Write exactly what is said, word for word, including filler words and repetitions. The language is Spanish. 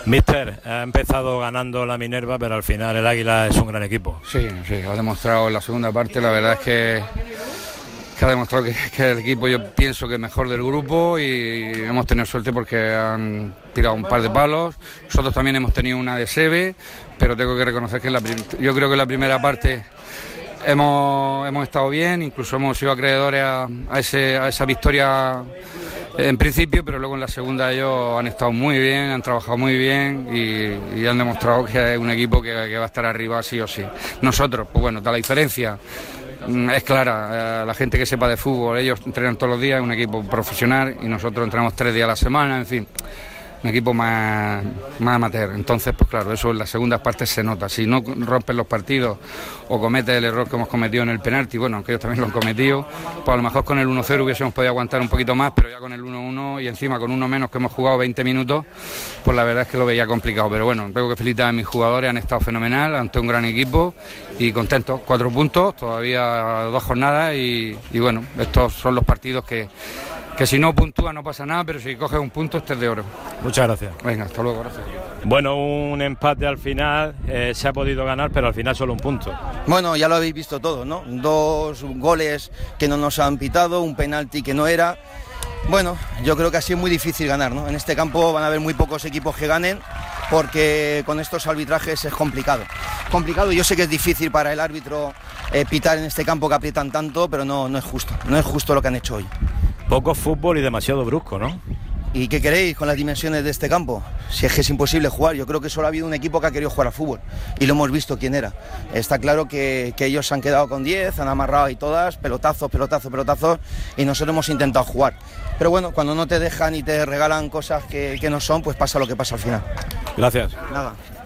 Míster, ha empezado ganando la Minerva, pero al final el Águila es un gran equipo. Sí, sí, lo ha demostrado en la segunda parte. La verdad es que, que ha demostrado que, que el equipo, yo pienso que es mejor del grupo, y hemos tenido suerte porque han tirado un par de palos. Nosotros también hemos tenido una de Seve, pero tengo que reconocer que en la, yo creo que en la primera parte hemos, hemos estado bien, incluso hemos sido acreedores a, a, ese, a esa victoria en principio, pero luego en la segunda ellos han estado muy bien, han trabajado muy bien y, y han demostrado que es un equipo que, que va a estar arriba sí o sí. Nosotros, pues bueno, está la diferencia, es clara, la gente que sepa de fútbol, ellos entrenan todos los días, es un equipo profesional, y nosotros entrenamos tres días a la semana, en fin, un equipo más, más amateur. Entonces, pues claro, eso en las segundas partes se nota. Si no rompes los partidos o cometes el error que hemos cometido en el penalti, bueno, aunque ellos también lo han cometido, pues a lo mejor con el uno cero hubiésemos podido aguantar un poquito más, pero ya con el uno uno y encima con uno menos que hemos jugado veinte minutos, pues la verdad es que lo veía complicado. Pero bueno, tengo que felicitar a mis jugadores, han estado fenomenal ante un gran equipo y contentos. Cuatro puntos, todavía dos jornadas y, y bueno, estos son los partidos que... que si no puntúa no pasa nada, pero si coges un punto este es de oro. Muchas gracias. Venga, hasta luego, gracias. Bueno, un empate al final, eh, se ha podido ganar, pero al final solo un punto. Bueno, ya lo habéis visto todo, ¿no? Dos goles que no nos han pitado, un penalti que no era. Bueno, yo creo que así es muy difícil ganar, ¿no? En este campo van a haber muy pocos equipos que ganen, porque con estos arbitrajes es complicado. Complicado, yo sé que es difícil para el árbitro eh, pitar en este campo que aprietan tanto, pero no, no es justo, no es justo lo que han hecho hoy. Poco fútbol y demasiado brusco, ¿no? ¿Y qué queréis con las dimensiones de este campo? Si es que es imposible jugar. Yo creo que solo ha habido un equipo que ha querido jugar al fútbol y lo hemos visto quién era. Está claro que, que ellos se han quedado con diez, han amarrado ahí todas, pelotazos, pelotazos, pelotazos, y nosotros hemos intentado jugar. Pero bueno, cuando no te dejan y te regalan cosas que, que no son, pues pasa lo que pasa al final. Gracias. Nada.